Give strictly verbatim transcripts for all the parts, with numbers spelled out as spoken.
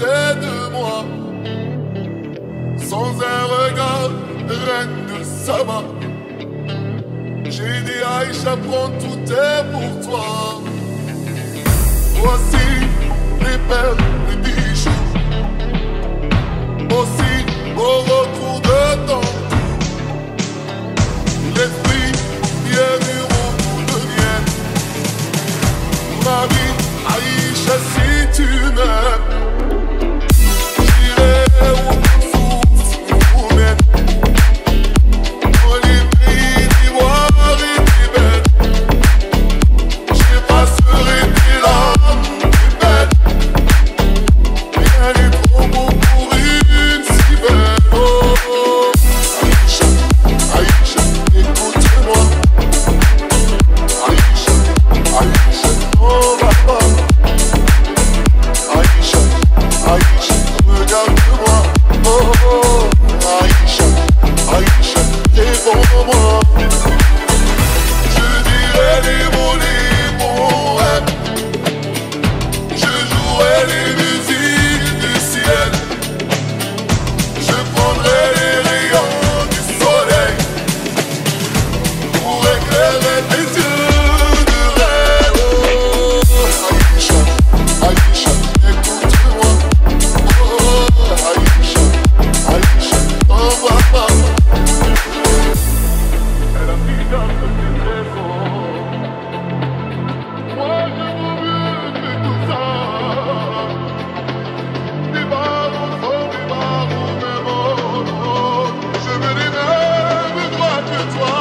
côté de moi. Sans un regard, reine de Saba. J'ai dit Aïcha, prends tout est pour toi. Voici les perles, les bijoux. Aussi au retour de ton tour. L'esprit bienvenu au bout de miel. Ma vie, Aïcha, si tu m'aimes, j'irai où ton souffle nous mène. Dans les pays d'ivoire et d'Ibène, j'effacerai tes larmes, tes peines. Rien n'est trop beau pour une si belle. Oh, oh. Aïcha, Aïcha, écoute-moi. Aïcha, Aïcha, on va pas. Aïcha, Aïcha, regarde-moi. Oh, oh. Aïcha, Aïcha, réponds-moi. Je dirai les mots, les bons rêves. Je jouerai les musiques du ciel. Je prendrai les rayons du soleil pour éclairer tes yeux de rêve. Oh, Aïcha, Aïcha, écoute-moi. Oh, Aïcha, Aïcha, t'en vas pas. Elle a pris dans le téléphone. Moi je veux mieux que tout ça. Des barreaux, oh, des barreaux, des barreaux. Je veux des mêmes droits que toi.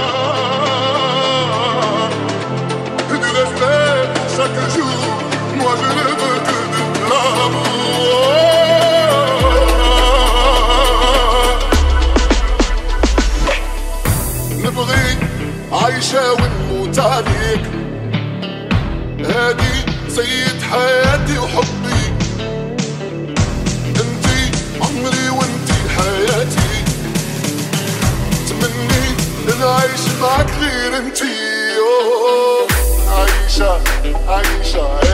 Et du respect pour chaque jour. Moi je ne veux que de l'amour. نبغي عايشة ونموت عليك. هادي سيد حياتي وحبي. انتي عمري وانتي حياتي. تمني نعيش معك غير انتي. أوه، عايشة عايشة